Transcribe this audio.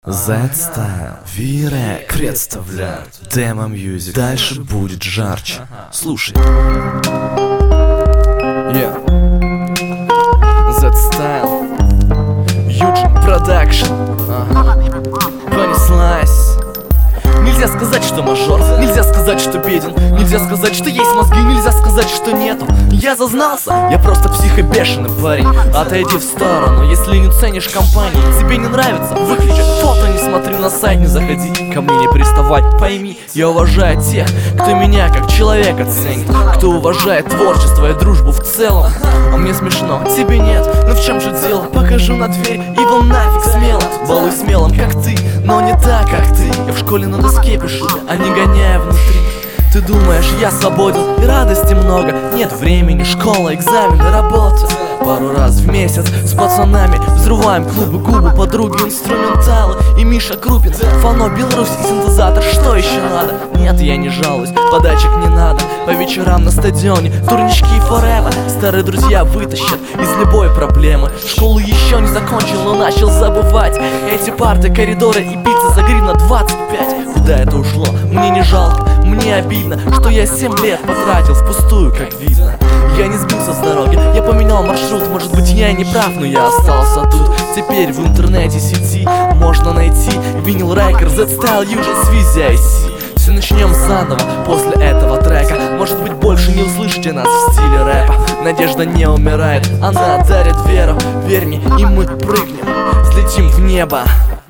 Z-Style, V-Rack представляют Demo Music. Дальше будет жарче. Слушай. Z-Style, Юджин Продакшн. Понеслась. Нельзя сказать, что мажор, нельзя сказать, что беден, нельзя сказать, что есть мозги, нельзя сказать, что нету. Я зазнался, я просто психобешеный парень. Отойди в сторону, если не ценишь компании. Тебе не нравится, выключи фото, не смотри на сайт, не заходи ко мне, не приставай. Пойми, я уважаю тех, кто меня как человека ценит, кто уважает творчество и дружбу в целом. А мне смешно, тебе нет, ну в чем же дело? Покажу на дверь и вон нафиг смело. Балуй смелым, как ты, но не так, как ты. Я в школе на доске пишу, а не гоняя внутри. Ты думаешь, я свободен и радости много. Нет времени, школа, экзамены, работа. Пару раз в месяц с пацанами взрываем клубы, губы, подруги, инструменталы. И Миша Крупин, Фано, Беларусь и синтезатор. Что еще надо? Нет, я не жалуюсь, подачек не надо. По вечерам на стадионе, турнички forever. Старые друзья вытащат из любой проблемы. Школу еще не закончил, но начал забывать. Эти парты, коридоры и пицца за гривна 25. Куда это ушло? Мне не жалко, мне обидно, что я 7 лет потратил впустую, как видно. Я не сбился с дороги, я поменял маршрут. Может быть, я и не прав, но я остался тут. Теперь в интернете сети можно найти винил Райкер, Z-Style, Юджин, Свизи, IC. Все начнем заново после этого трека. Может быть, больше не услышите нас в стиле рэпа. Надежда не умирает, она дарит веру. Верь мне, и мы прыгнем, взлетим в небо.